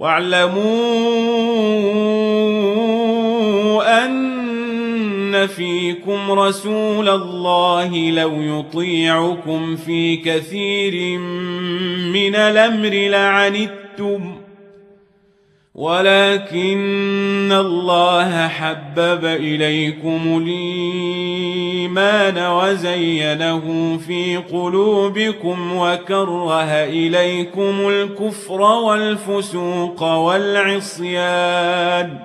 واعلموا أن فيكم رسول الله لو يطيعكم في كثير من الأمر لعنتم ولكن الله حبب إليكم الإيمان وزينه في قلوبكم وكره إليكم الكفر والفسوق والعصيان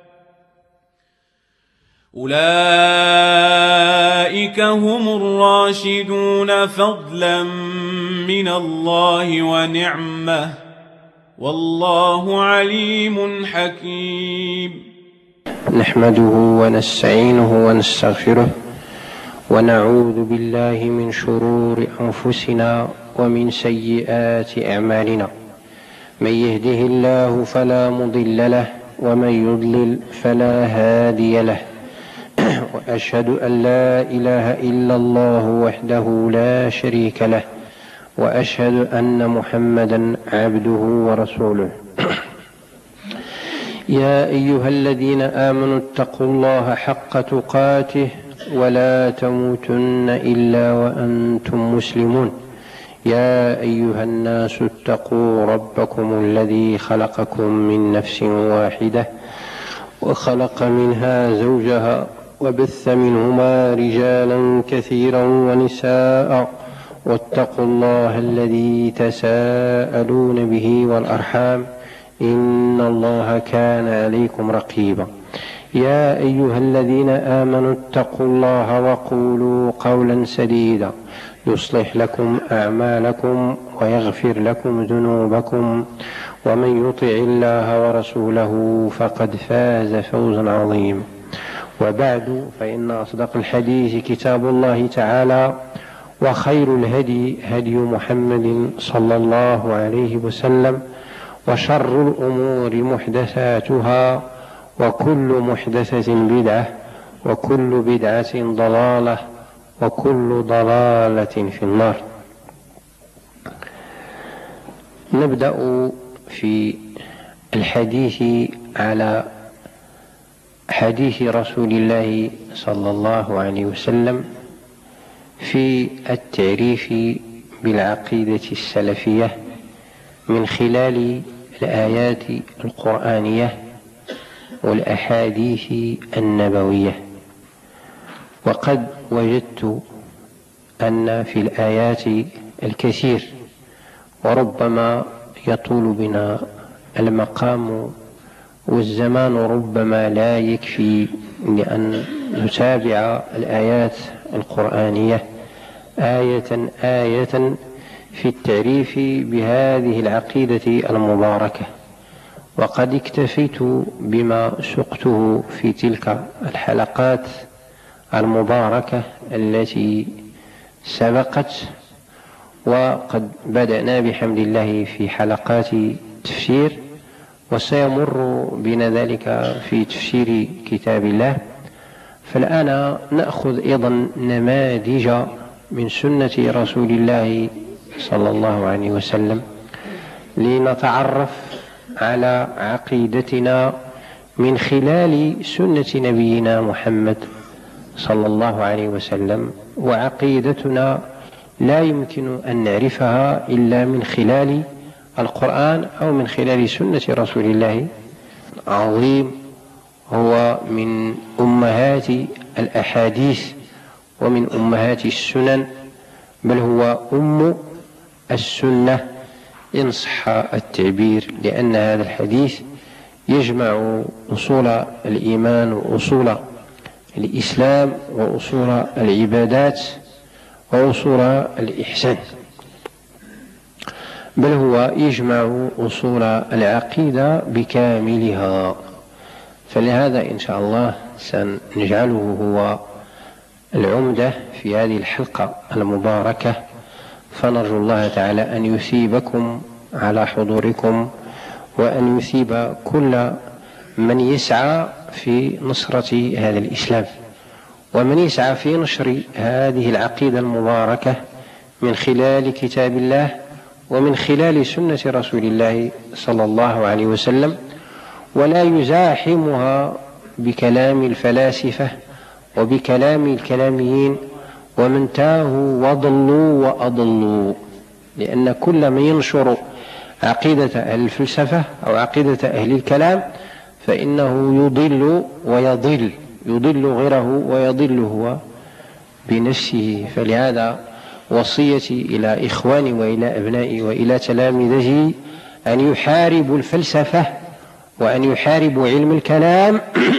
أولئك هم الراشدون فضلا من الله ونعمة والله عليم حكيم. نحمده ونستعينه ونستغفره ونعوذ بالله من شرور أنفسنا ومن سيئات أعمالنا، من يهده الله فلا مضل له ومن يضلل فلا هادي له، وأشهد أن لا إله إلا الله وحده لا شريك له، وأشهد أن محمدا عبده ورسوله. يا أيها الذين آمنوا اتقوا الله حق تقاته ولا تموتن إلا وأنتم مسلمون. يا أيها الناس اتقوا ربكم الذي خلقكم من نفس واحدة وخلق منها زوجها وبث منهما رجالا كثيرا ونساء، واتقوا الله الذي تساءلون به والأرحام إن الله كان عليكم رقيبا. يا أيها الذين آمنوا اتقوا الله وقولوا قولا سديدا يصلح لكم أعمالكم ويغفر لكم ذنوبكم، ومن يطع الله ورسوله فقد فاز فوزا عظيما. وبعد، فإن أصدق الحديث كتاب الله تعالى، وخير الهدي هدي محمد صلى الله عليه وسلم، وشر الأمور محدثاتها، وكل محدثة بدعة، وكل بدعة ضلالة، وكل ضلالة في النار. نبدأ في الحديث على حديث رسول الله صلى الله عليه وسلم في التعريف بالعقيدة السلفية من خلال الآيات القرآنية والأحاديث النبوية. وقد وجدت أن في الآيات الكثير، وربما يطول بنا المقام والزمان ربما لا يكفي لأن نتابع الآيات القرآنية آية آية في التعريف بهذه العقيدة المباركة. وقد اكتفيت بما سقته في تلك الحلقات المباركة التي سبقت، وقد بدأنا بحمد الله في حلقات تفسير، وسيمر بنا ذلك في تفسير كتاب الله. فالآن نأخذ أيضا نماذج من سنة رسول الله صلى الله عليه وسلم لنتعرف على عقيدتنا من خلال سنة نبينا محمد صلى الله عليه وسلم. وعقيدتنا لا يمكن أن نعرفها إلا من خلال القرآن أو من خلال سنة رسول الله عظيم، هو من أمهات الأحاديث ومن أمهات السنن، بل هو أم السنة إن صح التعبير، لأن هذا الحديث يجمع أصول الإيمان وأصول الإسلام وأصول العبادات وأصول الإحسان، بل هو يجمع أصول العقيدة بكاملها. فلهذا إن شاء الله سنجعله هو العمدة في هذه الحلقة المباركة، فنرجو الله تعالى أن يثيبكم على حضوركم، وأن يثيب كل من يسعى في نصرة هذا الإسلام، ومن يسعى في نشر هذه العقيدة المباركة من خلال كتاب الله ومن خلال سنة رسول الله صلى الله عليه وسلم، ولا يزاحمها بكلام الفلاسفة وبكلام الكلاميين ومن تاهوا وضلوا وأضلوا، لأن كل من ينشر عقيدة أهل الفلسفة أو عقيدة أهل الكلام فإنه يضل ويضل، يضل غيره ويضل هو بنفسه. فلهذا وصيتي إلى إخواني وإلى أبنائي وإلى تلامذتي أن يحاربوا الفلسفة وأن يحاربوا علم الكلام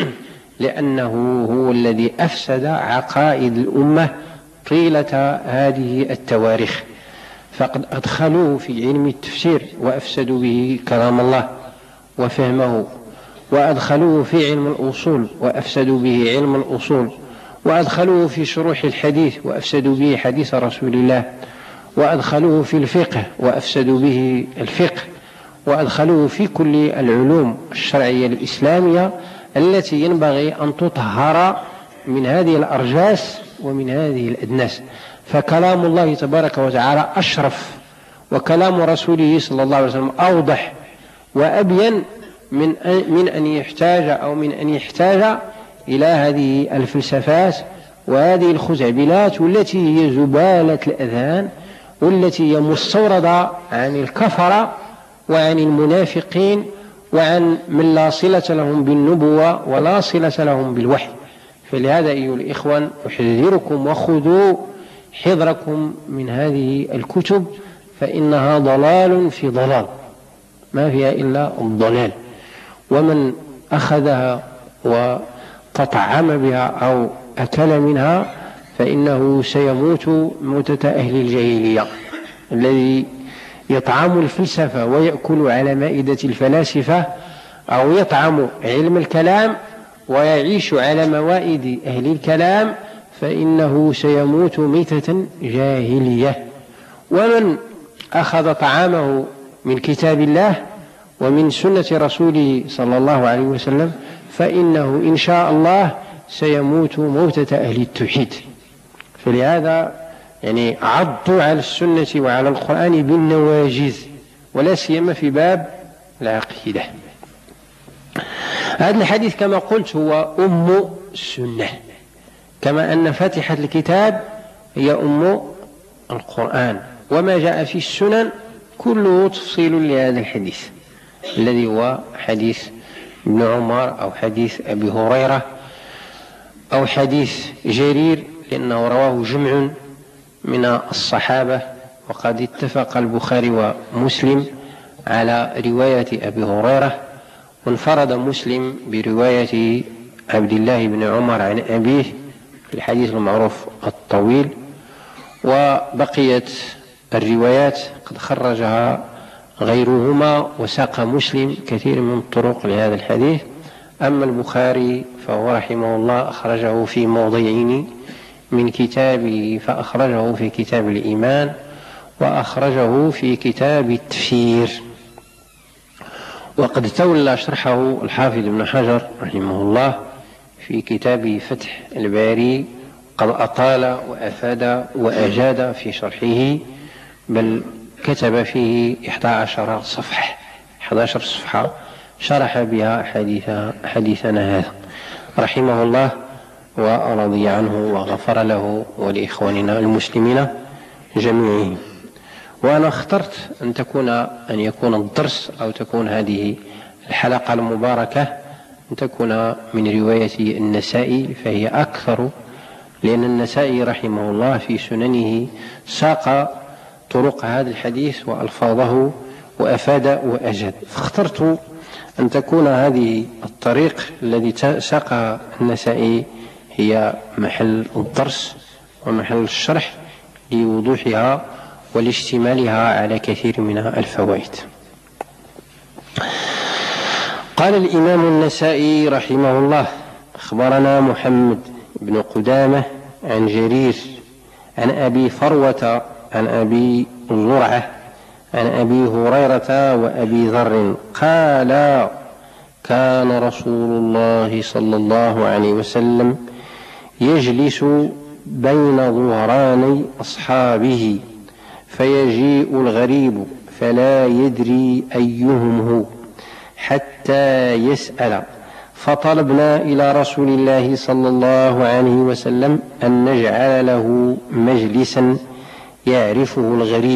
لأنه هو الذي أفسد عقائد الأمة طيلة هذه التواريخ، فقد أدخلوه في علم التفسير وأفسدوا به كلام الله وفهمه، وأدخلوه في علم الأصول وأفسدوا به علم الأصول، وأدخلوه في شروح الحديث وأفسدوا به حديث رسول الله، وأدخلوه في الفقه وأفسدوا به الفقه، وأدخلوه في كل العلوم الشرعية الإسلامية التي ينبغي أن تطهر من هذه الأرجاس ومن هذه الأدناس. فكلام الله تبارك وتعالى أشرف، وكلام رسوله صلى الله عليه وسلم أوضح وأبين من أن يحتاج إلى هذه الفلسفات وهذه الخزعبلات والتي هي زبالة الأذهان، والتي هي مستوردة عن الكفرة وعن المنافقين وعن من لا صلة لهم بالنبوة ولا صلة لهم بالوحي. فلهذا أيها الإخوان أحذركم وخذوا حذركم من هذه الكتب، فإنها ضلال في ضلال، ما فيها إلا الضلال، ومن أخذها وتطعم بها أو أكل منها فإنه سيموت موتة أهل الجاهلية، الذي يطعم الفلسفة ويأكل على مائدة الفلاسفة، أو يطعم علم الكلام ويعيش على موائد أهل الكلام، فإنه سيموت ميتة جاهلية. ومن أخذ طعامه من كتاب الله ومن سنة رسوله صلى الله عليه وسلم فإنه إن شاء الله سيموت موتة أهل التوحيد. فلهذا عضوا على السنة وعلى القرآن بالنواجذ، ولا سيما في باب العقيدة. هذا الحديث كما قلت هو أم السنة، كما أن فاتحة الكتاب هي أم القرآن، وما جاء في السنن كله تفصيل لهذا الحديث الذي هو حديث ابن عمر أو حديث أبي هريرة أو حديث جرير، لأنه رواه جمع من الصحابة، وقد اتفق البخاري ومسلم على رواية أبي هريرة، وانفرد مسلم برواية عبد الله بن عمر عن أبيه في الحديث المعروف الطويل، وبقيت الروايات قد خرجها غيرهما وساق مسلم كثير من الطرق لهذا الحديث. أما البخاري فهو رحمه الله أخرجه في موضعين من كتابه، فأخرجه في كتاب الإيمان وأخرجه في كتاب التفسير. وقد تولى شرحه الحافظ ابن حجر رحمه الله في كتاب فتح الباري، قد أطال وأفاد وأجاد في شرحه، بل كتب فيه 11 صفحة شرح بها حديثنا هذا رحمه الله ورضي عنه وغفر له ولإخواننا المسلمين جميعهم. وأنا اخترت أن يكون الدرس أو تكون هذه الحلقة المباركة أن تكون من رواية النسائي، فهي أكثر، لأن النسائي رحمه الله في سننه ساق طرق هذا الحديث وألفاظه وأفاد وأجد، فاخترت أن تكون هذه الطريق الذي ساق النسائي هي محل الدرس ومحل الشرح لوضوحها ولاشتمالها على كثير من الفوائد. قال الإمام النسائي رحمه الله: أخبرنا محمد بن قدامة عن جرير عن أبي فروة عن أبي زرعة عن أبي هريرة وأبي ذر قال: كان رسول الله صلى الله عليه وسلم يجلس بين ظهراني أصحابه فيجيء الغريب فلا يدري أيهم هو حتى يسأل، فطلبنا إلى رسول الله صلى الله عليه وسلم أن نجعل له مجلسا يعرفه الغريب.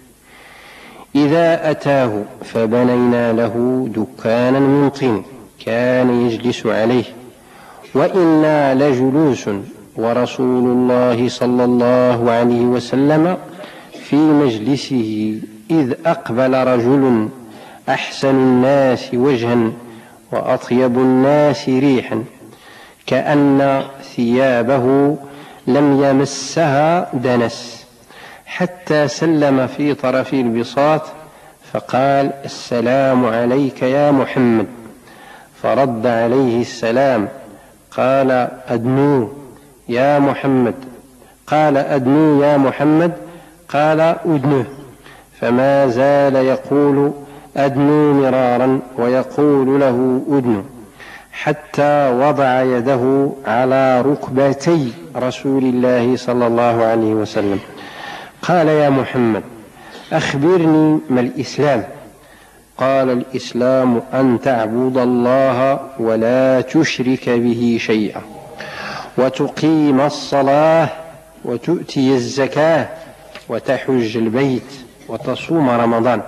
إذا أتاه فبنينا له دكانا من طين كان يجلس عليه، وإنا لجلوس ورسول الله صلى الله عليه وسلم في مجلسه، إذ أقبل رجل أحسن الناس وجها وأطيب الناس ريحا، كأن ثيابه لم يمسها دنس، حتى سلم في طرف البساط فقال: السلام عليك يا محمد. فرد عليه السلام، قال: أدنو يا محمد. قال: أدنو يا محمد. قال: أدنه. فما زال يقول أدنو مرارا ويقول له أدنو، حتى وضع يده على ركبتي رسول الله صلى الله عليه وسلم. قال: يا محمد أخبرني ما الإسلام؟ قال: الإسلام أن تعبد الله ولا تشرك به شيئا، وتقيم الصلاة، وتؤتي الزكاة، وتحج البيت، وتصوم رمضان.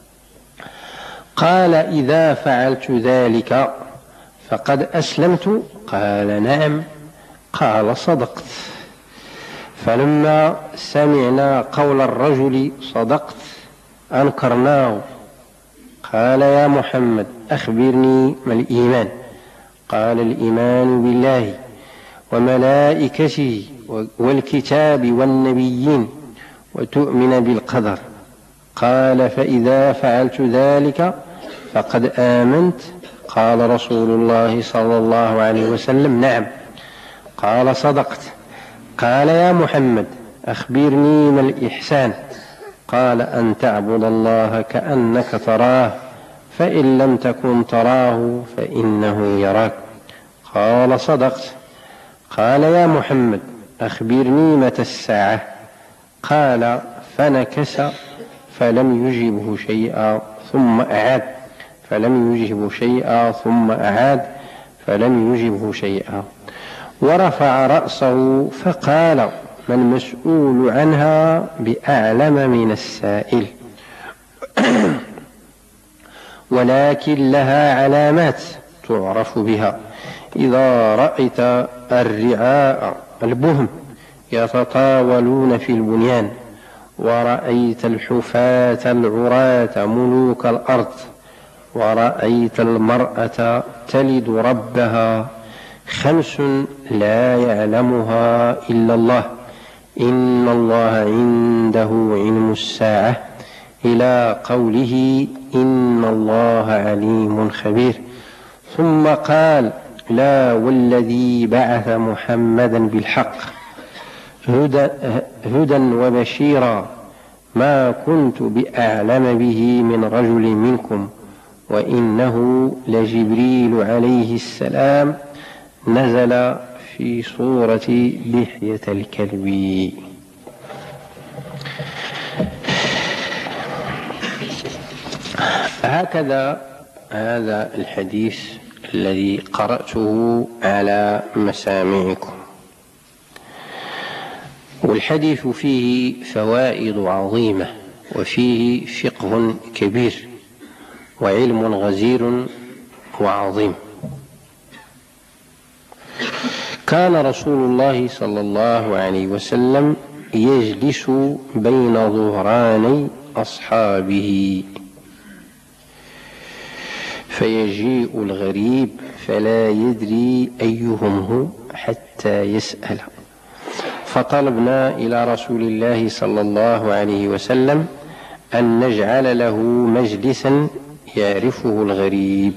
قال: إذا فعلت ذلك فقد أسلمت؟ قال: نعم. قال: صدقت. فلما سمعنا قول الرجل صدقت أنكرناه. قال: يا محمد أخبرني ما الإيمان؟ قال: الإيمان بالله وملائكته والكتاب والنبيين، وتؤمن بالقدر. قال: فإذا فعلت ذلك فقد آمنت؟ قال رسول الله صلى الله عليه وسلم: نعم. قال: صدقت. قال: يا محمد أخبرني ما الإحسان؟ قال: أن تعبد الله كأنك تراه، فإن لم تكن تراه فإنه يراك. قال: صدقت. قال: يا محمد أخبرني متى الساعة؟ قال: فنكس فلم يجبه شيئا ثم أعاد، فلم يجبه شيئا ثم أعاد، فلم يجبه شيئا، ورفع رأسه فقال: ما المسؤول عنها بأعلم من السائل، ولكن لها علامات تعرف بها. إذا رأيت الرعاء البهم يتطاولون في البنيان، ورأيت الحفاة العراة ملوك الأرض، ورأيت المرأة تلد ربها، 5 لا يعلمها إلا الله: إن الله عنده علم الساعة، إلى قوله: إن الله عليم خبير. ثم قال: لا والذي بعث محمدا بالحق هدى وبشيرا، ما كنت بأعلم به من رجل منكم، وإنه لجبريل عليه السلام نزل في صورة دحية الكلب. هكذا هذا الحديث الذي قرأته على مسامعكم، والحديث فيه فوائد عظيمة، وفيه فقه كبير، وعلم غزير وعظيم. كان رسول الله صلى الله عليه وسلم يجلس بين ظهراني أصحابه، فيجيء الغريب فلا يدري أيهم هو حتى يسأل، فطلبنا إلى رسول الله صلى الله عليه وسلم أن نجعل له مجلسا يعرفه الغريب.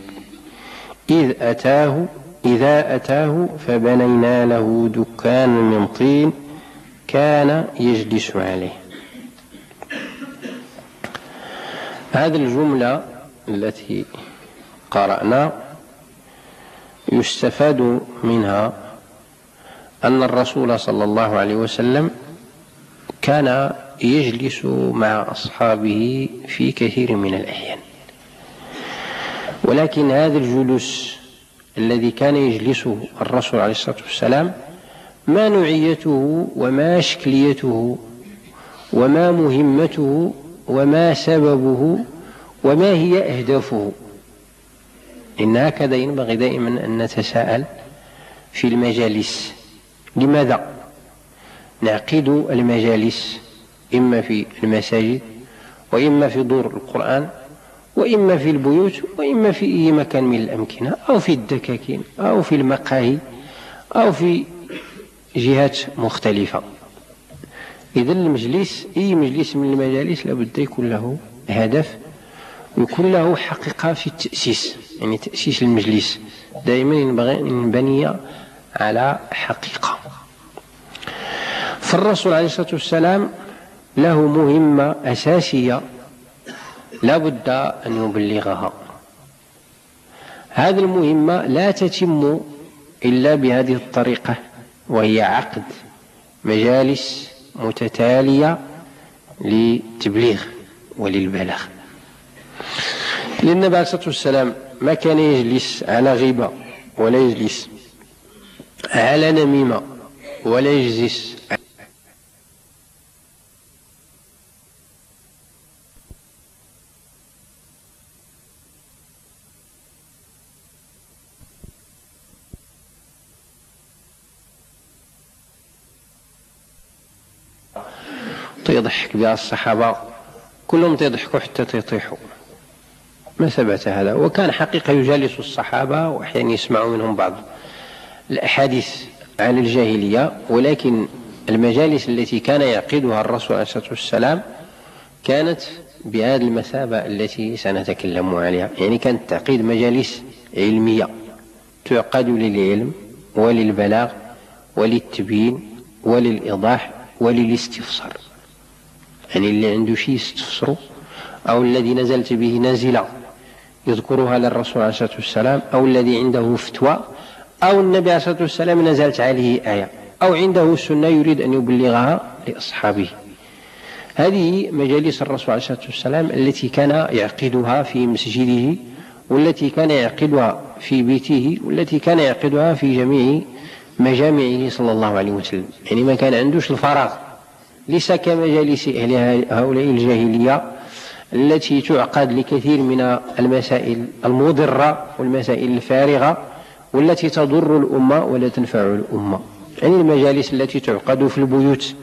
إذا أتاه فبنينا له دكان من طين كان يجلس عليه. هذه الجملة التي قرأنا يستفاد منها أن الرسول صلى الله عليه وسلم كان يجلس مع أصحابه في كثير من الأحيان، ولكن هذا الجلوس الذي كان يجلسه الرسول عليه الصلاة والسلام ما نوعيته وما شكليته وما مهمته وما سببه وما هي أهدافه. إن هكذا ينبغي دائما أن نتساءل في المجالس: لماذا نعقد المجالس إما في المساجد وإما في دور القرآن وإما في البيوت وإما في أي مكان من الأمكنة أو في الدكاكين أو في المقاهي أو في جهات مختلفة؟ إذن المجلس، أي مجلس من المجالس لابد يكون له هدف ويكون له حقيقة في التأسيس، يعني تأسيس المجلس دائما ينبغي أن ينبني على حقيقة. فالرسول عليه الصلاة والسلام له مهمة أساسية لا بد أن يبلغها. هذه المهمة لا تتم إلا بهذه الطريقة، وهي عقد مجالس متتالية للتبليغ وللبلاغ. لأن النبي عليه الصلاة والسلام ما كان يجلس على غيبة ولا يجلس على نميمة ولا يجلس يضحك بها الصحابة كلهم يضحكوا حتى يطيحوا، ما ثبت هذا. وكان حقيقة يجالس الصحابة وأحيانا يسمع منهم بعض الأحاديث عن الجاهلية، ولكن المجالس التي كان يعقدها الرسول عليه الصلاة والسلام كانت بهذه المثابة التي سنتكلم عليها، يعني كانت تعقيد مجالس علمية تعقد للعلم وللبلاغ وللتبيين وللإيضاح وللاستفسار. يعني اللي عنده شيء يستفسره أو الذي نزلت به نازلة يذكرها للرسول عليه الصلاة والسلام، أو الذي عنده فتوى أو النبي عليه الصلاة والسلام نزلت عليه آية أو عنده سنة يريد أن يبلغها لأصحابه. هذه مجالس الرسول عليه الصلاة والسلام التي كان يعقدها في مسجده، والتي كان يعقدها في بيته، والتي كان يعقدها في جميع مجامعه صلى الله عليه وسلم. يعني ما كان عندوش الفراغ، ليس كمجالس أهل هؤلاء الجاهلية التي تعقد لكثير من المسائل المضرة والمسائل الفارغة والتي تضر الأمة ولا تنفع الأمة. يعني المجالس التي تعقد في البيوت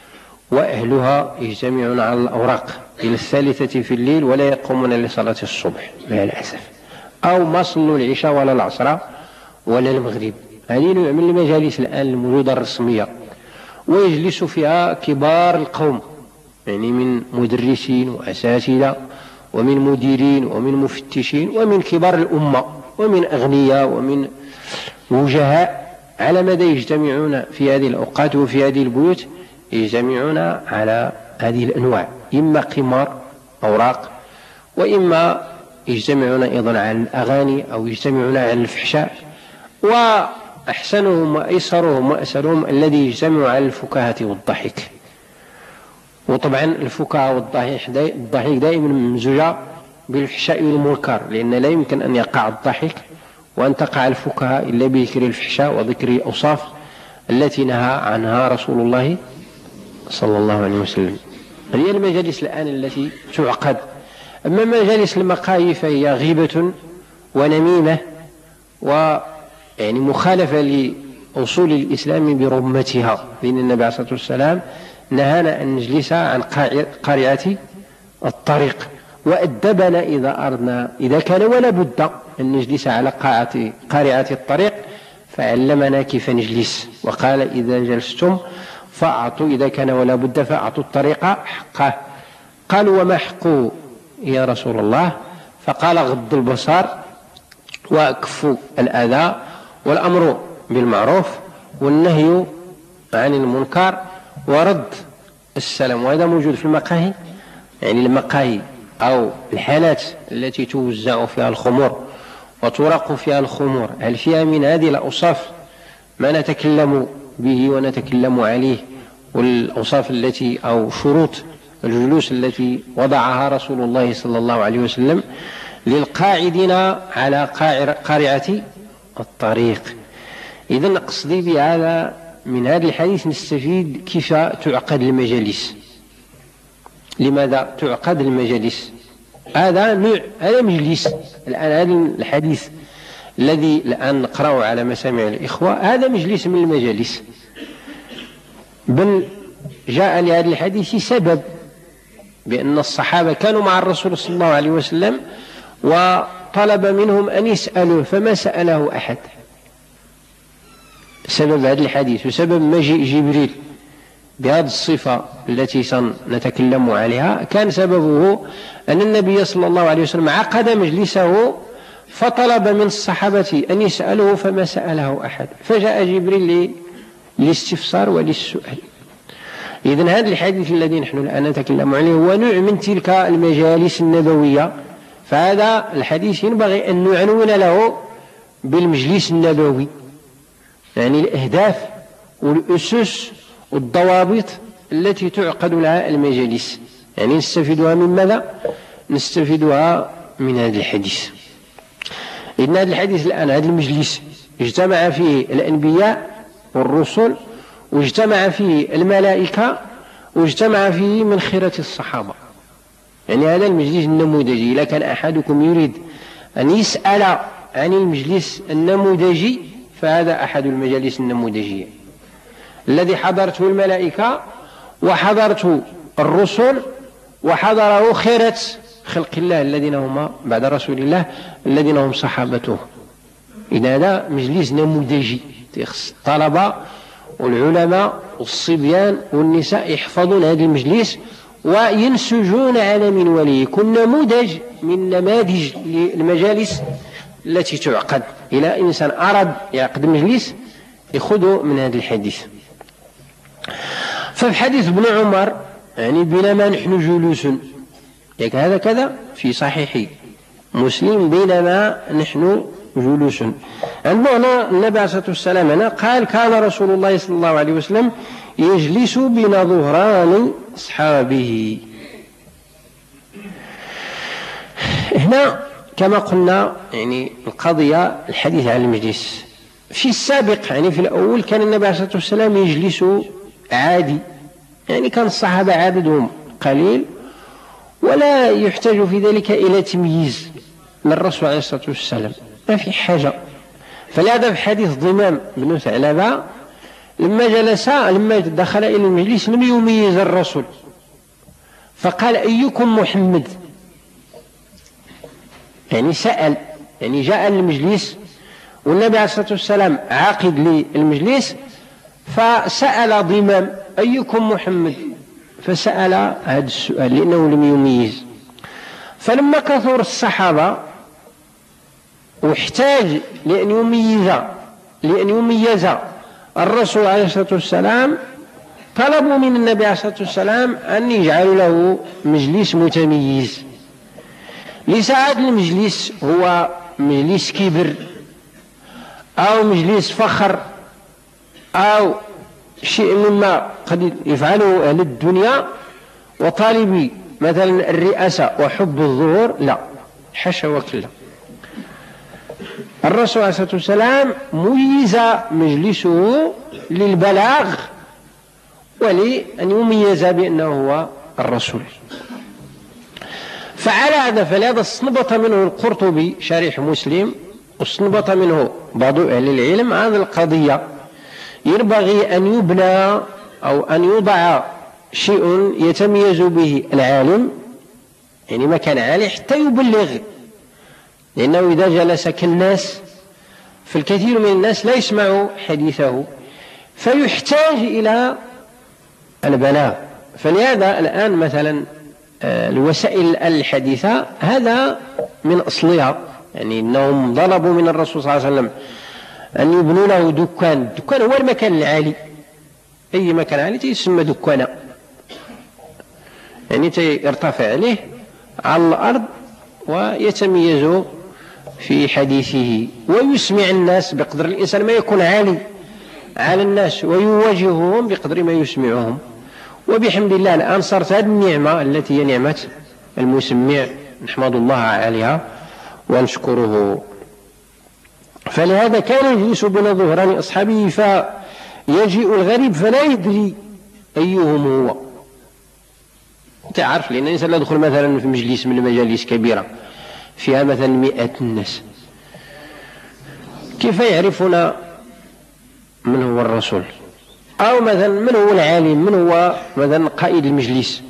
وأهلها يجتمعون على الأوراق إلى 3 في الليل ولا يقومون لصلاة الصبح مع الأسف، أو ما صلوا العشاء ولا العصر ولا المغرب. هذه نوع من المجالس الآن الموجودة الرسمية، ويجلس فيها كبار القوم، يعني من مدرسين وأساتذة ومن مديرين ومن مفتشين ومن كبار الأمة ومن أغنياء ومن وجهاء، على مدى يجتمعون في هذه الأوقات وفي هذه البيوت يجتمعون على هذه الأنواع، إما قمار أوراق، وإما يجتمعون أيضا على الأغاني أو يجتمعون على الفحشاء، وأحسنهم وأيسرهم وأسرهم الذي يجتمع على الفكاهة والضحك. وطبعا الفكاهة والضحك دائما ممزوجة بالفحشاء والمنكر، لأن لا يمكن أن يقع الضحك وأن تقع الفكاهة إلا بذكر الفحشاء وذكر الأوصاف التي نهى عنها رسول الله صلى الله عليه وسلم. هي المجالس الآن التي تعقد. أما مجالس المقاهي فهي غيبة ونميمة ويعني مخالفة لأصول الإسلام برمتها، لأن النبي عليه الصلاة والسلام نهانا أن نجلس عن قارعة الطريق، وأدبنا إذا أردنا إذا كان ولا بد أن نجلس على قارعة الطريق، فعلمنا كيف نجلس، وقال إذا جلستم فأعطوا إذا كان ولا بد فأعطوا الطريق حقه. قالوا وما حقه يا رسول الله؟ فقال غض البصر وكف الأذى والأمر بالمعروف والنهي عن المنكر ورد السلام. وهذا موجود في المقاهي، يعني المقاهي أو الحالات التي توزع فيها الخمور وترق فيها الخمور، هل فيها من هذه الأوصاف ما نتكلم به ونتكلم عليه، والأوصاف التي أو شروط الجلوس التي وضعها رسول الله صلى الله عليه وسلم للقاعدين على قارعة الطريق. إذن قصدي بهذا من هذا الحديث نستفيد كيف تعقد المجالس. لماذا تعقد المجالس؟ هذا مجلس. الآن هذا الحديث الذي الآن نقرأه على مسامع الإخوة هذا مجلس من المجالس، بل جاء لهذا الحديث سبب، بأن الصحابة كانوا مع الرسول صلى الله عليه وسلم وطلب منهم أن يسألوه فما سأله أحد. سبب هذا الحديث وسبب مجيء جبريل بهذه الصفة التي سنتكلم عليها كان سببه أن النبي صلى الله عليه وسلم عقد مجلسه فطلب من الصحابة أن يسألوه فما سأله أحد، فجاء جبريل للاستفسار وللسؤال. إذن هذا الحديث الذي نحن الآن نتكلم عليه هو نوع من تلك المجالس النبوية، فهذا الحديث ينبغي أن نعنون له بالمجلس النبوي، يعني الأهداف والأسس والضوابط التي تعقد لها المجالس، يعني نستفيدها من ماذا؟ نستفيدها من هذا الحديث. إن هذا الحديث الآن هذا المجلس اجتمع فيه الأنبياء والرسل، واجتمع فيه الملائكة، واجتمع فيه من خيرة الصحابة، يعني هذا المجلس النموذجي. إذا كان أحدكم يريد أن يسأل عن المجلس النموذجي فهذا أحد المجالس النموذجية الذي حضرته الملائكة وحضرته الرسل وحضره خيرة خلق الله الذين هم بعد رسول الله الذين هم صحابته. إذا هذا مجلس نموذجي يخص الطلبة والعلماء والصبيان والنساء يحفظون هذا المجلس وينسجون على منواله، يكون نموذج من نماذج للمجالس التي تعقد. إلى إنسان أراد يعقد مجلس يأخذه من هذا الحديث. ففي حديث ابن عمر يعني بينما نحن جلوس، يعني هذا كذا في صحيح مسلم بينما نحن جلوس، عندنا النبي عليه الصلاة والسلام هنا قال كان رسول الله صلى الله عليه وسلم يجلس بين ظهران أصحابه. هنا كما قلنا يعني القضية الحديث عن المجلس في السابق، يعني في الأول كان النبي عليه الصلاة والسلام يجلس عادي، يعني كان الصحابة عددهم قليل ولا يحتاج في ذلك إلى تمييز للرسول عليه الصلاة والسلام، ما في حاجة. فلهذا في حديث ضمام بن ثعلبة لما دخل إلى المجلس لم يميز الرسول فقال أيكم محمد، يعني سأل، يعني جاء للمجلس والنبي عليه الصلاة والسلام عاقد للمجلس فسأل ضمام أيكم محمد، فسأل هذا السؤال لأنه لم يميز. فلما كثر الصحابة واحتاج لأن يميز الرسول عليه الصلاة والسلام طلبوا من النبي عليه الصلاة والسلام أن يجعلوا له مجلس متميز. ليس هذا المجلس هو مجلس كبر أو مجلس فخر أو شيء مما قد يفعله أهل الدنيا وطالبي مثلا الرئاسة وحب الظهور، لا حاشا وكلا. الرسول عليه الصلاة والسلام ميز مجلسه للبلاغ ولأن يميز بأنه هو الرسول. فعلى هذا فلهذا استنبط منه القرطبي شارح مسلم واستنبط منه بعض أهل العلم هذه القضية ينبغي أن يبنى أو أن يوضع شيء يتميز به العالم، يعني مكان عالي حتى يبلغ، لأنه إذا جلس كالناس فالكثير من الناس لا يسمع حديثه فيحتاج إلى البلاغ. فلهذا الآن مثلا الوسائل الحديثة هذا من أصلها، يعني إنهم طلبوا من الرسول صلى الله عليه وسلم أن يبنوا له دكان. الدكان هو المكان العالي، أي مكان عالي يسمى دكانا، يعني يرتفع عليه على الأرض ويتميز في حديثه ويسمع الناس بقدر الإنسان ما يكون عالي على الناس ويواجههم بقدر ما يسمعهم. وبحمد الله الآن صارت هذه النعمة التي هي نعمة المسمع نحمد الله عليها ونشكره. فلهذا كان يجلس بين ظهران أصحابه فيجيء الغريب فلا يدري أيهم هو. تعرف لأن الإنسان لا يدخل مثلا في مجلس من المجالس كبيرة فيها مثلا 100 الناس، كيف يعرفون من هو الرسول، أو مثلا من هو العالم، من هو مثلا قائد المجلس.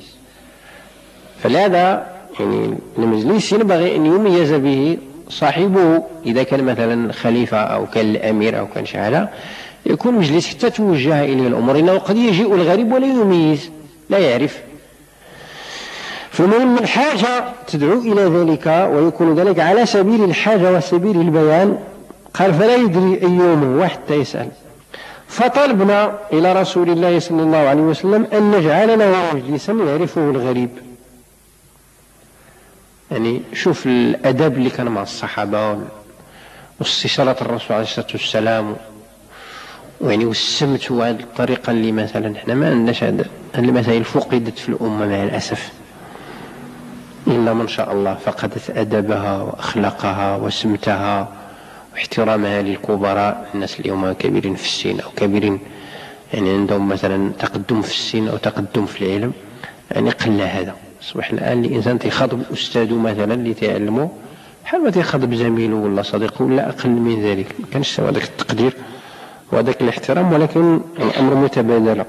فلهذا يعني المجلس ينبغي أن يميز به صاحبه، إذا كان مثلا خليفة أو كان الأمير أو كان شعلا يكون مجلس حتى توجه إليه الأمور، إنه قد يجيء الغريب ولا يميز لا يعرف. فالمهم الحاجة تدعو إلى ذلك، ويكون ذلك على سبيل الحاجة وسبيل البيان. قال فلا يدري أيهم هو حتى يسأل. فطلبنا إلى رسول الله صلى الله عليه وسلم أن نجعل له مجلسا يعرفه الغريب. يعني شوف الأدب اللي كان مع الصحابة واستشارة الرسول عليه الصلاة والسلام، يعني والسمت وهذه الطريقة اللي مثلا احنا ما عندناش. هذه المسائل فقدت في الأمة مع الأسف، إلا من شاء الله فقدت أدبها وأخلاقها وسمتها واحترامها للكبراء. الناس اليوم كبيرين في السن أو كبيرين يعني عندهم مثلا تقدم في السن أو تقدم في العلم، يعني قل هذا. أصبح الآن الإنسان تيخاطب أستاذه مثلا اللي تعلمه حال ما تيخاطب زميله ولا صديقه ولا أقل من ذلك. ما كانش هذاك التقدير وهذاك الاحترام، ولكن الأمر متبادل.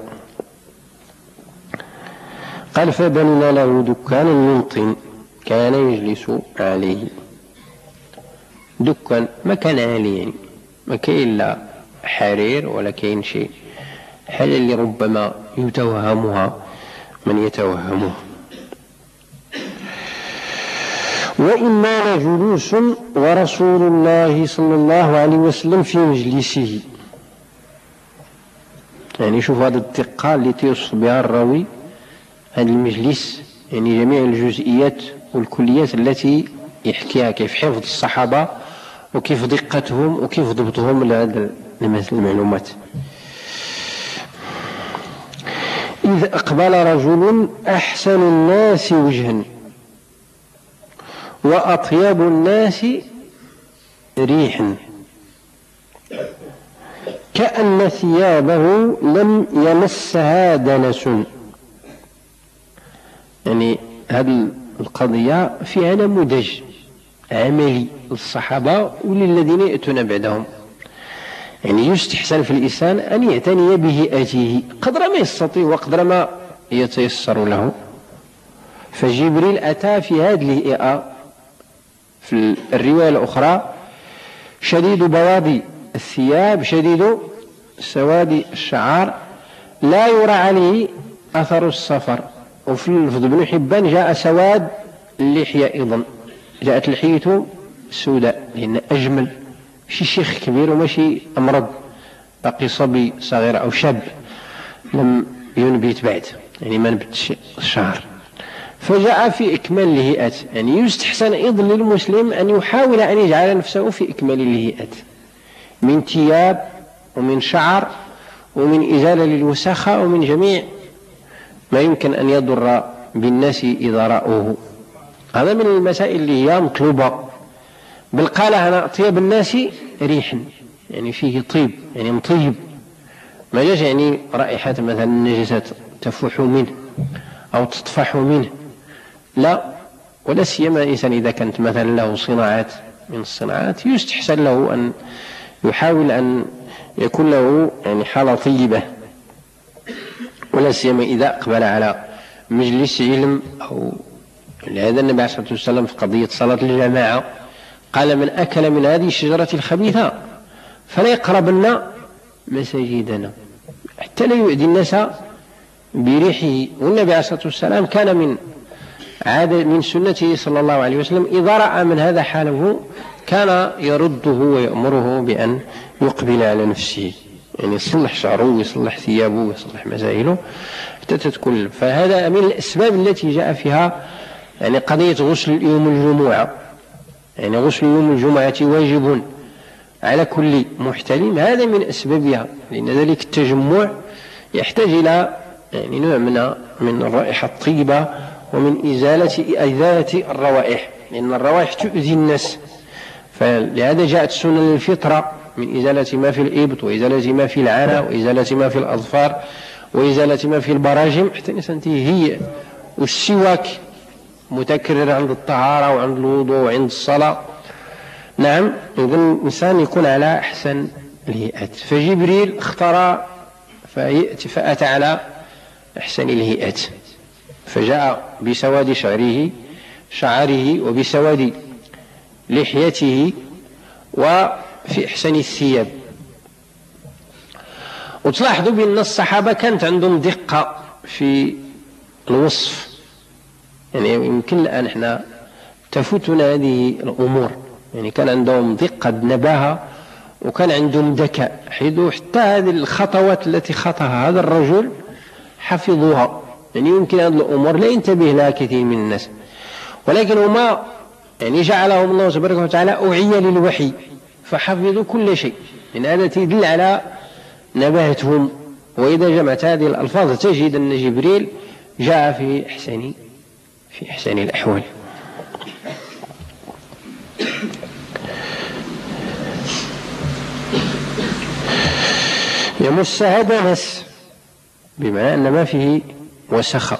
قال فبنينا له دكانا من طين كان يجلس عليه. دكان ما كان عالي، يعني ما كاين لا حرير ولا كاين شيء، حاجة اللي ربما يتوهمها من يتوهمه. وإنا لجلوس ورسول الله صلى الله عليه وسلم في مجلسه. يعني شوف هذا الدقة التي يوصف بها الراوي هذا المجلس، يعني جميع الجزئيات والكليات التي يحكيها، كيف حفظ الصحابة وكيف دقتهم وكيف ضبطهم لهذه المعلومات. إذ أقبل رجل أحسن الناس وجها وأطيب الناس ريحا كأن ثيابه لم يمسها دنس. يعني هذه القضية فيها نموذج عملي للصحابة وللذين يأتون بعدهم. يعني يستحسن في الإنسان أن يعتني بهيئته قدر ما يستطيع وقدر ما يتيسر له. فجبريل أتى في هذه الهيئة في الرواية الأخرى شديد بياض الثياب شديد سواد الشعر لا يرى عليه أثر السفر. وفي لفظ ابن حبان جاء سواد اللحية أيضا، جاءت لحيته سوداء لأن أجمل، ماشي شيخ كبير وماشي أمرض باقي صبي صغير أو شاب لم ينبت بعد، يعني ما نبتش الشعر. فجاء في إكمال الهيئات. يعني يستحسن أيضا للمسلم أن يحاول أن يجعل نفسه في إكمال الهيئات من ثياب ومن شعر ومن إزالة للوساخة ومن جميع ما يمكن أن يضر بالناس إذا رأوه. هذا من المسائل اللي هي مطلوبة. بل قال أنا أطيب الناس ريحا، يعني فيه طيب، يعني مطيب، ما جاش يعني رائحة مثلا النجسات تفوح منه أو تطفح منه، لا. ولا سيما الإنسان إذا كانت مثلا له صناعات من الصناعات يستحسن له أن يحاول أن يكون له يعني حالة طيبة، ولا سيما إذا أقبل على مجلس علم. أو لهذا النبي عليه الصلاة والسلام في قضية صلاة الجماعة قال من أكل من هذه الشجرة الخبيثة فلا يقربن مساجدنا حتى لا يؤذي الناس بريحه. والنبي عليه الصلاة والسلام كان من سنته صلى الله عليه وسلم إذا رأى من هذا حاله كان يرده ويأمره بأن يقبل على نفسه، يعني يصلح شعره ويصلح ثيابه ويصلح مسائله حتى تتكلم. فهذا من الأسباب التي جاء فيها يعني قضية غسل يوم الجمعة. يعني غسل يوم الجمعة واجب على كل محتلم، هذا من أسبابها، لأن ذلك التجمع يحتاج إلى يعني نوع من من الرائحة الطيبة ومن إزالة الروائح، لأن الروائح تؤذي الناس، فلهذا جاءت سنن الفطرة من إزالة ما في الإبط وإزالة ما في العانة وإزالة ما في الأظفار وإزالة ما في البراجم حتى الإنسان هي. والسواك متكرر عند الطهارة وعند الوضوء وعند الصلاة. نعم، إذن الإنسان يكون على أحسن الهيئات. فجبريل اختار فأتى على أحسن الهيئات، فجاء بسواد شعره وبسواد لحيته وفي أحسن الثياب. وتلاحظوا بأن الصحابة كانت عندهم دقة في الوصف، يعني يمكن الآن احنا تفوتنا هذه الأمور، يعني كان عندهم دقة نباهة وكان عندهم ذكاء، حيث حتى هذه الخطوات التي خطاها هذا الرجل حفظوها. يعني يمكن هذه الأمور لا ينتبه لها كثير من الناس، ولكن هما يعني جعلهم الله سبحانه وتعالى أوعية للوحي فحفظوا كل شيء، يعني هذا يدل على نباهتهم. وإذا جمعت هذه الألفاظ تجد أن جبريل جاء في أحسن الأحوال. يمسها دنس بمعنى أن ما فيه وسخ،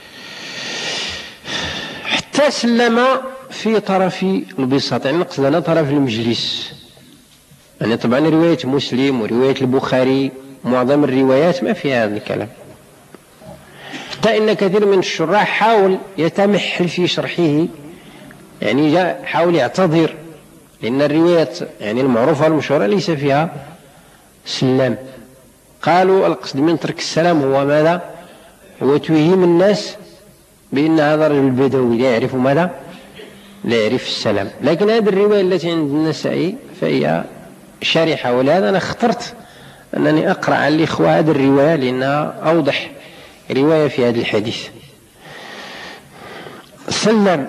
حتى سلم في طرف البساط، يعني نقصد أنا طرف المجلس. يعني طبعا رواية مسلم ورواية البخاري معظم الروايات ما فيها هذا الكلام، حتى إن كثير من الشراح حاول يتمحل في شرحه، يعني حاول يعتذر، لأن الروايات يعني المعروفة المشهورة ليس فيها سلام. قالوا القصد من ترك السلام هو ماذا؟ هو توهيم الناس بأن هذا الرجل البدوي لا يعرف ماذا؟ لا يعرف السلام. لكن هذه الرواية التي عند النسائي فهي شريحة، ولهذا أنا اخترت أنني أقرأ على الإخوة هذه الرواية لأنها أوضح رواية في هذا الحديث. سلم،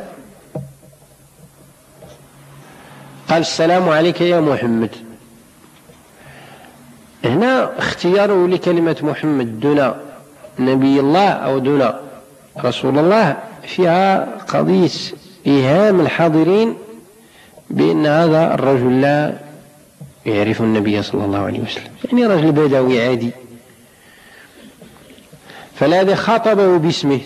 قال السلام عليك يا محمد. هنا اختياره لكلمة محمد دون نبي الله أو دون رسول الله فيها قضية إيهام الحاضرين بأن هذا الرجل لا يعرف النبي صلى الله عليه وسلم، يعني رجل بدوي عادي، فلهذا خاطبه باسمه.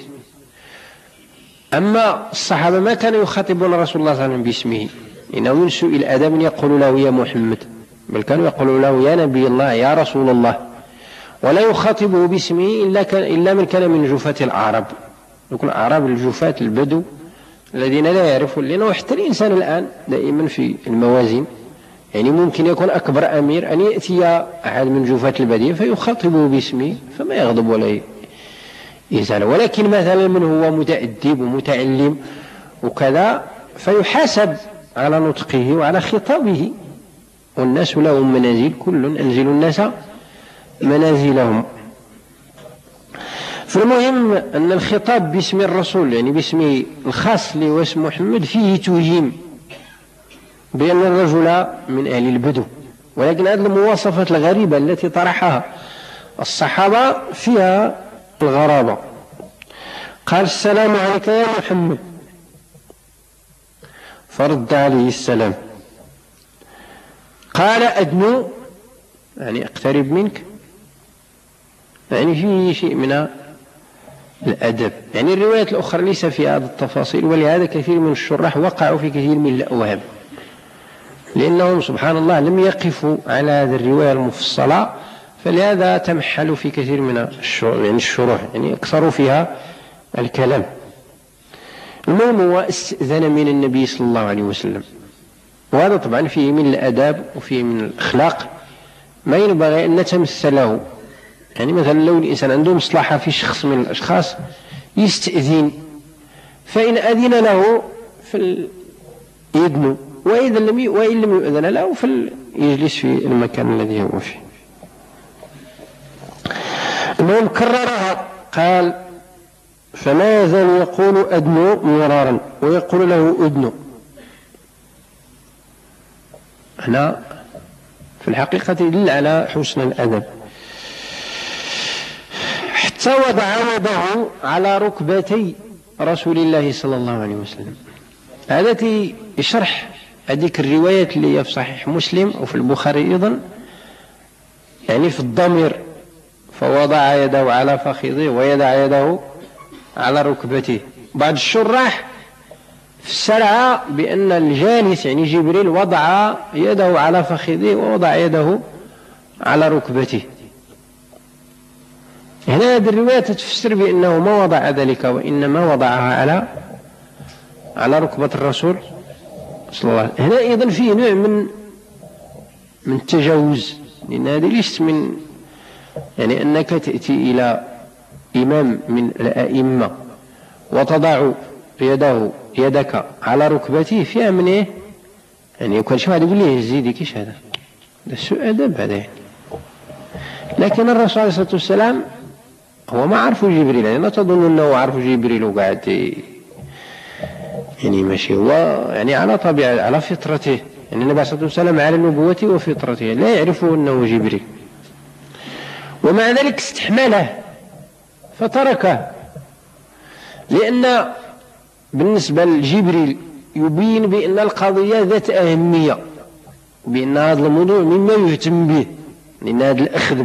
أما الصحابة ما كانوا يخاطبون رسول الله صلى الله عليه وسلم باسمه، إنه من سوء الأدب أن يقولوا له يا محمد، بل كانوا يقولوا له يا نبي الله يا رسول الله، ولا يخاطبه باسمه إلا من كان من جفاة الأعراب، يكون الأعراب الجفاة البدو الذين لا يعرفون. لأنه حتى الإنسان الآن دائما في الموازين، يعني ممكن يكون أكبر أمير أن يأتي أحد من جفاة البدية فيخاطبه باسمه فما يغضب ولا يزال، ولكن مثلا من هو متأدب ومتعلم وكذا فيحاسب على نطقه وعلى خطابه، والناس لهم منازل، كل أنزل الناس منازلهم. فالمهم أن الخطاب باسم الرسول يعني باسمه الخاص اللي هو اسم محمد فيه توهيم بأن الرجل من أهل البدو، ولكن هذه المواصفات الغريبة التي طرحها الصحابة فيها الغرابة. قال السلام عليك يا محمد، فرد عليه السلام. قال أدنو يعني أقترب منك، يعني فيه شيء من الأدب. يعني الروايات الأخرى ليس فيها هذه التفاصيل، ولهذا كثير من الشراح وقعوا في كثير من الأوهام، لأنهم سبحان الله لم يقفوا على هذه الرواية المفصلة، فلهذا تمحلوا في كثير من الشروح، يعني أكثروا فيها الكلام. المهم هو استئذن من النبي صلى الله عليه وسلم، وهذا طبعا فيه من الأداب وفيه من الأخلاق ما ينبغي أن نتمثله. يعني مثلا لو الإنسان عنده مصلحة في شخص من الأشخاص يستأذن، فإن أذن له فليدنو، وإن لم يؤذن له فليجلس في المكان الذي هو فيه. المهم كررها، قال فما يزال يقول أدنو مرارا ويقول له أدنو. هنا في الحقيقة يدل على حسن الأدب. فوضع يده على ركبتي رسول الله صلى الله عليه وسلم. هذا يشرح هذيك الروايات اللي هي في صحيح مسلم وفي البخاري أيضا، يعني في الضمير فوضع يده على فخذه ويضع يده على ركبته. بعض الشراح فسرها بأن الجالس يعني جبريل وضع يده على فخذه ووضع يده على ركبته. هنا هذه الرواية تفسر بأنه ما وضع ذلك وإنما وضعها على ركبة الرسول صلى الله عليه وسلم. هنا أيضا فيه نوع من التجاوز، لأن هذه ليست من يعني أنك تأتي إلى إمام من الأئمة وتضع يدك على ركبته، فيها من إيه؟ يعني يكون شي واحد يقول لي زيدي كيش هذا سوء أدب هذا يعني. لكن الرسول عليه الصلاة والسلام هو ما عرفه جبريل، يعني لا تظن أنه عرف جبريل وقاعد يعني ماشي هو يعني على طبيعة على فطرته، يعني النبي صلى الله عليه وسلم على نبوته وفطرته لا يعرفه أنه جبريل، ومع ذلك استحمله فتركه، لأن بالنسبة لجبريل يبين بأن القضية ذات أهمية وبأن هذا الموضوع مما يهتم به، لأن هذا الأخذ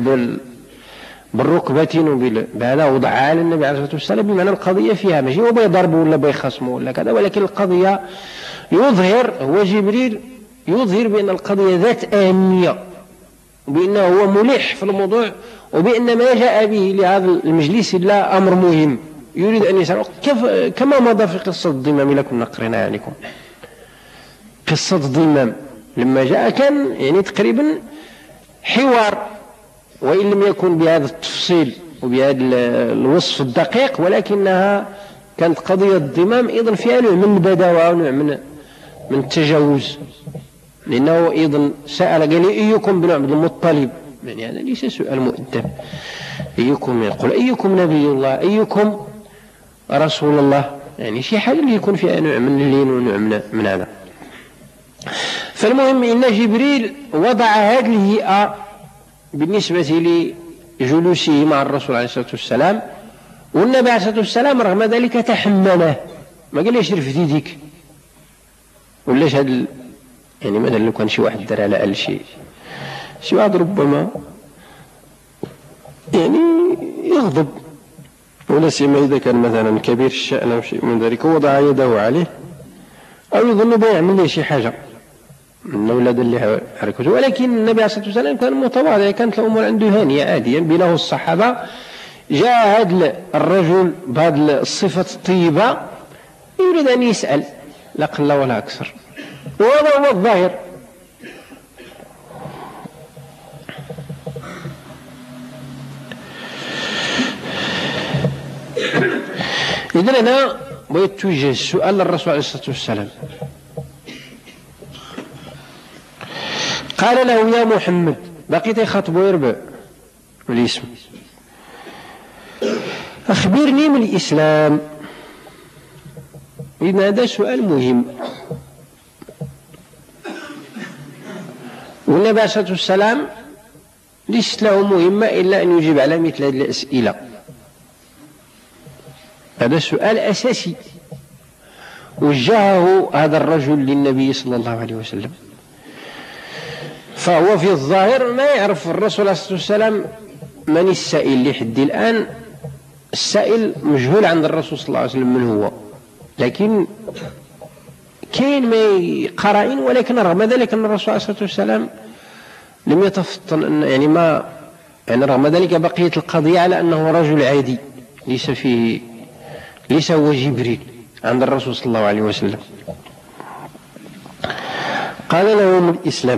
بالركبة بهذا وضعها على النبي عليه الصلاة والسلام بمعنى القضية فيها ماشي هو بيضربه ولا بيخصمه ولا كذا، ولكن القضية يظهر هو جبريل يظهر بأن القضية ذات أهمية وبأنه هو ملح في الموضوع وبأن ما جاء به لهذا المجلس لا أمر مهم يريد أن يسأل. كما مضى في قصة الضمام لكم نقرنا عليكم قصة الضمام لما جاء كان يعني تقريبا حوار، وإن لم يكن بهذا التفصيل وبهذا الوصف الدقيق، ولكنها كانت قضية الضمام أيضا فيها نوع من البداوة ونوع من التجاوز، لأنه أيضا سأل قال أيكم بن عبد المطلب، يعني هذا ليس سؤال مؤدب، أيكم يقول أيكم نبي الله أيكم رسول الله، يعني شيء حاجة اللي يكون فيها نوع من اللين ونوع من هذا. فالمهم إن جبريل وضع هذه الهيئة بالنسبة لجلوسه مع الرسول عليه الصلاة والسلام، والنبي عليه الصلاة والسلام رغم ذلك تحمله، ما قال ليش رفد يديك ولاش هذا يعني مثلا لو كان شي واحد دار على شي واحد ربما يعني يغضب، ولا سيما إذا كان مثلا كبير الشأن أو شيء من ذلك وضع يده عليه أو يظن بيعمل لي شي حاجة من أولاد اللي حركته، ولكن النبي عليه الصلاة والسلام كان متواضع، كانت الأمور عنده هانية عاديا بينه الصحابة. جاء هذا الرجل بهذه الصفة الطيبة يريد أن يسأل لا قل ولا أكثر، وهذا هو الظاهر. إذن أنا بغيت توجه السؤال للرسول عليه الصلاة والسلام. قال له يا محمد، بقيت يخاطبه يربع والاسم، أخبرني من الإسلام. إذن هذا سؤال مهم، والنبي عليه الصلاة والسلام ليست له مهمة إلا أن يجيب على مثل هذه الأسئلة. هذا سؤال أساسي وجهه هذا الرجل للنبي صلى الله عليه وسلم، فهو في الظاهر ما يعرف الرسول عليه الصلاة والسلام من السائل. لحد الآن السائل مجهول عند الرسول صلى الله عليه وسلم من هو، لكن كاين ما قرائن، ولكن رغم ذلك أن الرسول عليه الصلاة والسلام لم يتفطن يعني ما يعني رغم ذلك بقيت القضية على أنه رجل عادي ليس هو جبريل عند الرسول صلى الله عليه وسلم. قال له من الإسلام.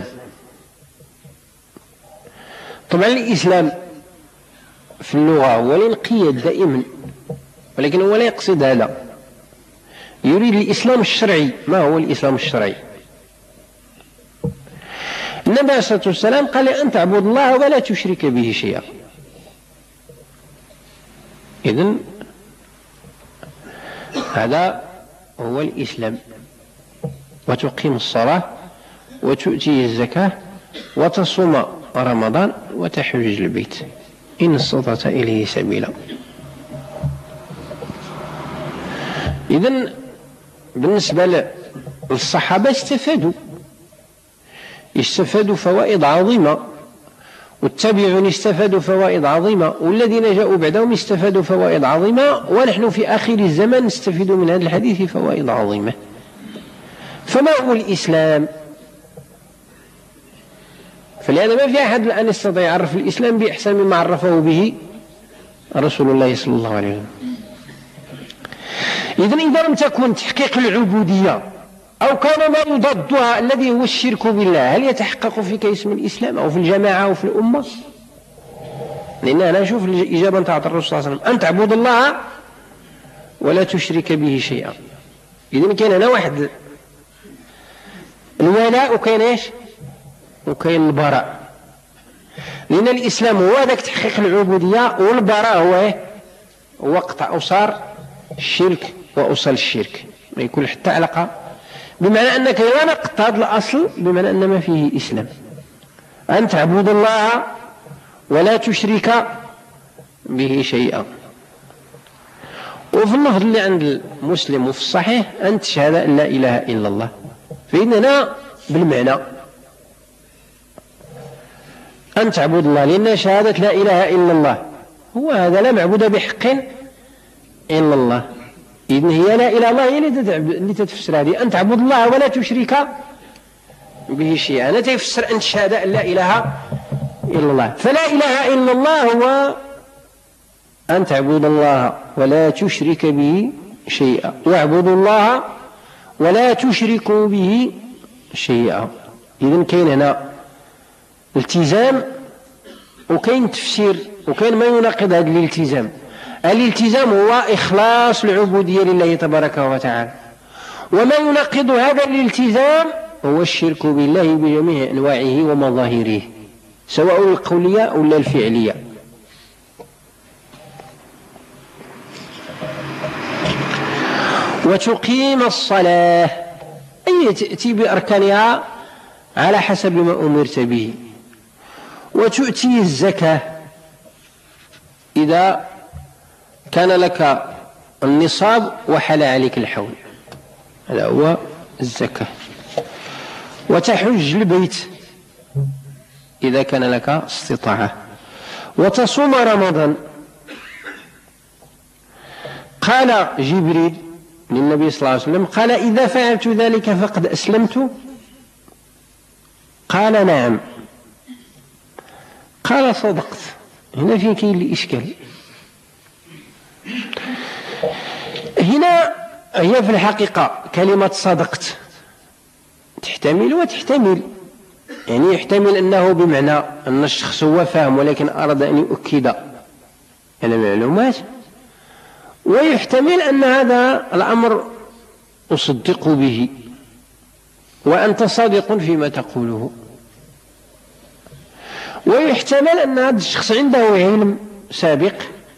طبعا الإسلام في اللغة هو الانقياد دائما، ولكن هو لا يقصد هذا، يريد الإسلام الشرعي. ما هو الإسلام الشرعي؟ النبي عليه الصلاة والسلام قال أن تعبد الله ولا تشرك به شيئا. إذن هذا هو الإسلام، وتقيم الصلاة وتؤتي الزكاة وتصوم رمضان وتحج البيت إن استطعت إليه سبيلا. إذن بالنسبة للصحابة استفادوا فوائد عظيمة، والتابعون استفادوا فوائد عظيمة، والذين جاءوا بعدهم استفادوا فوائد عظيمة، ونحن في آخر الزمان نستفيد من هذا الحديث فوائد عظيمة. فما هو الإسلام؟ فلهذا ما في أحد الآن يستطيع يعرف الإسلام بأحسن مما عرفه به رسول الله صلى الله عليه وسلم. إذن إذا لم تكن تحقيق العبودية أو كان ما يضادها الذي هو الشرك بالله، هل يتحقق فيك اسم الإسلام أو في الجماعة أو في الأمة؟ لأن أنا أشوف الإجابة بتاعت الرسول صلى الله عليه وسلم أن تعبد الله ولا تشرك به شيئا. إذن كان هنا واحد الولاء وكاين ايش؟ وكاين البراء. لأن الإسلام هو ذاك تحقيق العبودية، والبراء هو ايه؟ هو قطع أوصار الشرك وأوصل الشرك، ما يكون حتى علاقة، بمعنى أنك لا نقطع هذا الأصل، بمعنى أن ما فيه إسلام، أن تعبد الله ولا تشرك به شيئا. وفي اللفظ اللي عند المسلم وفي الصحيح أن تشهد أن لا إله إلا الله، فإننا بالمعنى أن تعبد الله، لأن شهادة لا إله إلا الله هو هذا لا معبود بحق إلا الله. إذن هي لا إله إلا الله هي اللي تتفسر هذه، أن تعبد الله ولا تشرك به شيئا. أنا تفسر أن تشهد أن لا إله إلا الله. فلا إله إلا الله هو أن تعبد الله ولا تشرك به شيئا، واعبدوا الله ولا تشركوا به شيئا. إذن كاين هنا التزام وكاين تفسير وكاين ما يناقض هذا الالتزام. الالتزام هو إخلاص العبودية لله تبارك وتعالى، وما يناقض هذا الالتزام هو الشرك بالله بجميع أنواعه ومظاهره، سواء القولية أو الفعلية. وتقيم الصلاة أي تأتي بأركانها على حسب ما أمرت به، وتؤتي الزكاة إذا كان لك النصاب وحل عليك الحول، هذا هو الزكاة. وتحج البيت إذا كان لك استطاعة، وتصوم رمضان. قال جبريل للنبي صلى الله عليه وسلم قال إذا فعلت ذلك فقد أسلمت؟ قال نعم. قال صدقت. هنا فين كاين الإشكال؟ هنا هي في الحقيقة كلمة صدقت تحتمل وتحتمل، يعني يحتمل أنه بمعنى أن الشخص هو فاهم ولكن أراد أن يؤكد على معلومات، ويحتمل أن هذا الأمر أصدق به وأنت صادق فيما تقوله، ويحتمل أن هذا الشخص عنده علم سابق،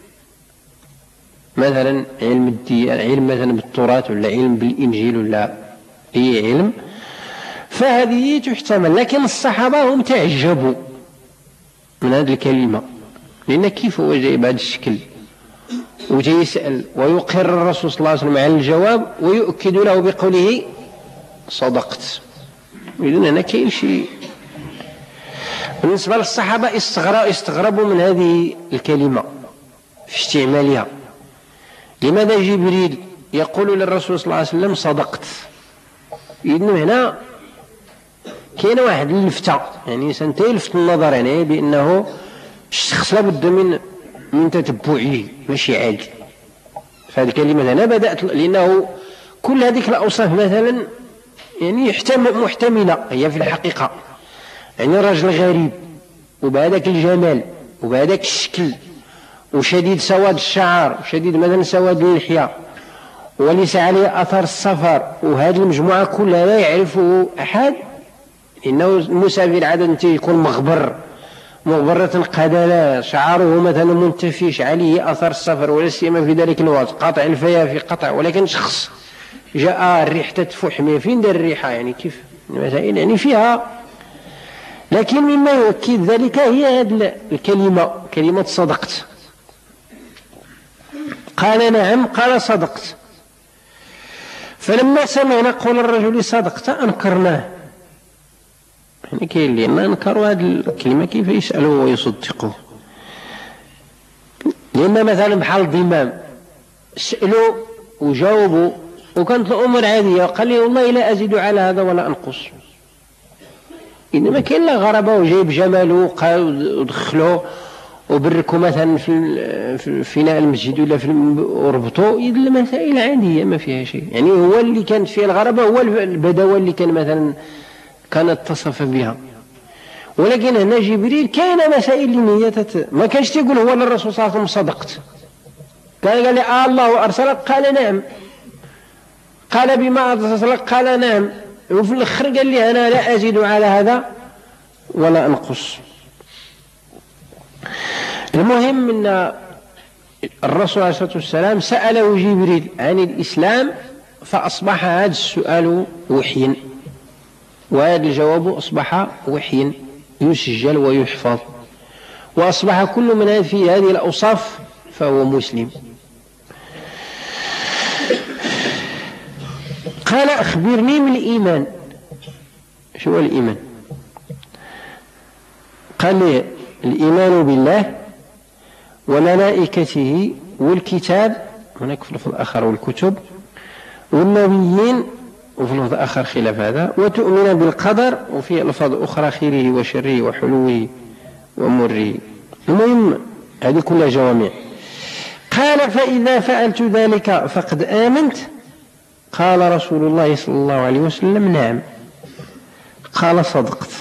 مثلا علم الدين، علم مثلا بالتراث ولا علم بالإنجيل ولا أي علم، فهذه تحتمل. لكن الصحابة هم تعجبوا من هذه الكلمة، لأن كيف هو جاي بهذا الشكل وجاي يسأل ويقر الرسول صلى الله عليه وسلم على الجواب ويؤكد له بقوله صدقت. إذن هنا كاين شيء. بالنسبة للصحابة استغربوا من هذه الكلمة في استعمالها. لماذا جبريل يقول للرسول صلى الله عليه وسلم صدقت؟ إذن هنا كاين واحد اللفتة، يعني سنتلفت النظر يعني بأنه الشخص لابد من تتبعه ماشي عادي. فهذه الكلمة هنا بدأت لأنه كل هذه الأوصاف مثلا يعني محتملة هي في الحقيقة، يعني رجل غريب وبهذاك الجمال وبهذاك الشكل وشديد سواد الشعر وشديد مثلا سواد اللحية وليس عليه أثر السفر، وهذه المجموعة كلها لا يعرفه أحد، إنه المسافر عادة يكون مغبرة قدلا، شعره مثلا منتفش، عليه أثر السفر ولا سيما في ذلك الوقت قاطع الفيافي قطع، ولكن شخص جاء الريح تتفح من فين دار الريحة، يعني كيف المسائل يعني فيها. لكن مما يؤكد ذلك هي هذه الكلمة، كلمة صدقت. قال نعم. قال صدقت. فلما سمعنا قول الرجل صدقت أنكرناه. يعني كاين اللي أنكروا هذه الكلمة، كيف يسألوه ويصدقوه؟ لأن مثلا بحال الضمام سألوا وجاوبوا وكانت الأمور عادية، وقال لي والله لا أزيد على هذا ولا أنقص. إنما كاين لا غربة وجايب جماله ودخلوه وبركوا مثلا في فناء المسجد ولا وربطوا، المسائل عادية ما فيها شيء. يعني هو اللي كانت فيها الغربة هو البدوى اللي كان مثلا كان اتصف بها. ولكن هنا جبريل كاين مسائل اللي ما كانش تقول هو للرسول صلى الله عليه وسلم صدقت، كان قال لي الله أرسلك، قال نعم، قال بما أرسلك، قال نعم، وفي الآخر قال لي أنا لا أزيد على هذا ولا أنقص. المهم أن الرسول عليه الصلاة والسلام سأله جبريل عن الإسلام، فأصبح هذا السؤال وحيا، وهذا الجواب أصبح وحيا يسجل ويحفظ، وأصبح كل من في هذه الأوصاف فهو مسلم. قال أخبرني من الإيمان. شو هو الإيمان؟ قال لي الإيمان بالله وملائكته والكتاب، هناك في لفظ آخر والكتب، والنبيين، وفي لفظ آخر خلاف هذا، وتؤمن بالقدر، وفي لفظ أخرى خيره وشره وحلوه ومره. المهم هذه كلها جوامع. قال فإذا فعلت ذلك فقد آمنت؟ قال رسول الله صلى الله عليه وسلم نعم. قال صدقت.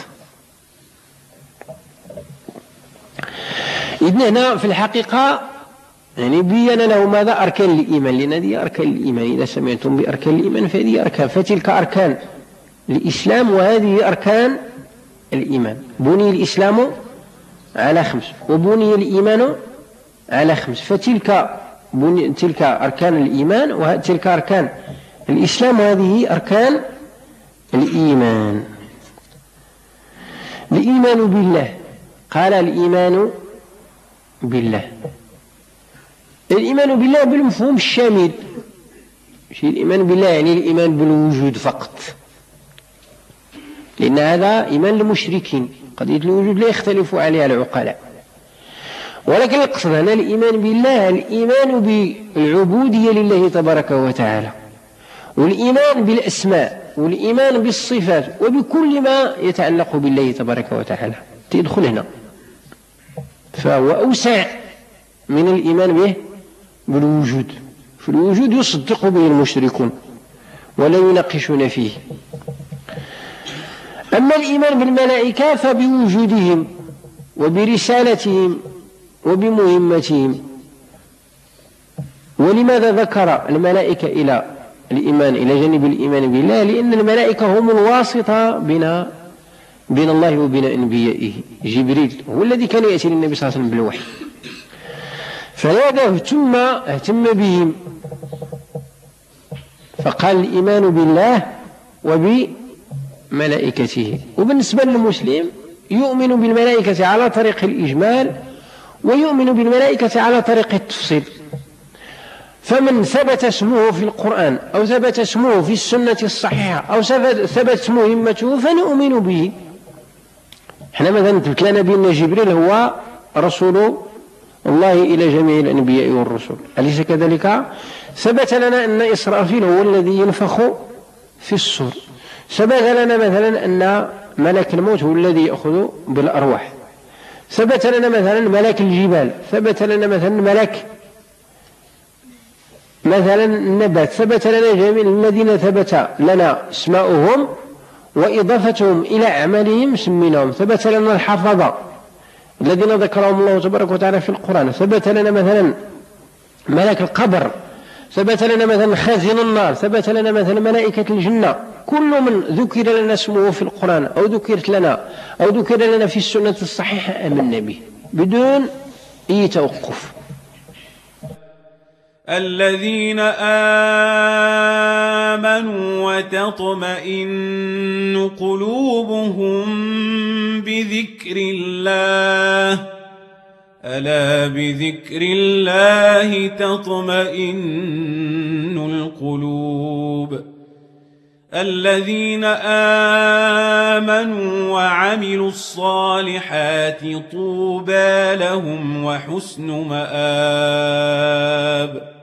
إذن هنا في الحقيقة يعني بين له ماذا أركان الإيمان، لأن هذه أركان الإيمان. إذا سمعتم بأركان الإيمان فهذه أركان، فتلك أركان الإسلام وهذه أركان الإيمان. بني الإسلام على 5 وبني الإيمان على 5، فتلك تلك أركان الإيمان وتلك أركان الإسلام، وهذه أركان الإيمان. الإيمان بالله، قال الإيمان بالله، الإيمان بالله بالمفهوم الشامل. الإيمان بالله يعني الإيمان بالوجود فقط، لأن هذا إيمان المشركين، قضية الوجود لا يختلف عليها العقلاء. ولكن القصد هنا الإيمان بالله الإيمان بالعبودية لله تبارك وتعالى، والإيمان بالأسماء، والإيمان بالصفات، وبكل ما يتعلق بالله تبارك وتعالى تدخل هنا. فهو أوسع من الإيمان به بالوجود. في الوجود يصدق به المشركون ولا يناقشون فيه. أما الإيمان بالملائكة فبوجودهم وبرسالتهم وبمهمتهم. ولماذا ذكر الملائكة إلى الإيمان إلى جانب الإيمان بالله؟ لأن الملائكة هم الواسطة بين الله وبين أنبيائه. جبريل هو الذي كان يأتي للنبي صلى الله عليه وسلم بالوحي، فلهذا اهتم بهم، فقال الإيمان بالله وبملائكته. وبالنسبة للمسلم يؤمن بالملائكة على طريق الإجمال، ويؤمن بالملائكة على طريق التفصيل. فمن ثبت اسمه في القرآن أو ثبت اسمه في السنة الصحيحة أو ثبت مهمته فنؤمن به. احنا مثلا ثبت لنا بأن جبريل هو رسول الله إلى جميع الأنبياء والرسل، أليس كذلك؟ ثبت لنا أن إسرافيل هو الذي ينفخ في الصور. ثبت لنا مثلا أن ملك الموت هو الذي يأخذ بالأرواح. ثبت لنا مثلا ملك الجبال. ثبت لنا مثلا ملك مثلا النبات. ثبت لنا جميع الذين ثبت لنا اسماؤهم وإضافتهم إلى أعمالهم سميناهم. ثبت لنا الحفظة الذين ذكرهم الله تبارك وتعالى في القرآن. ثبت لنا مثلا ملك القبر. ثبت لنا مثلا خازن النار. ثبت لنا مثلا ملائكة الجنة. كل من ذكر لنا اسمه في القرآن أو ذكر لنا في السنة الصحيحة آمنا به بدون أي توقف. الذين آمنوا وتطمئن قلوبهم بذكر الله ألا بذكر الله تطمئن القلوب الذين آمنوا وعملوا الصالحات طوبى لهم وحسن مآب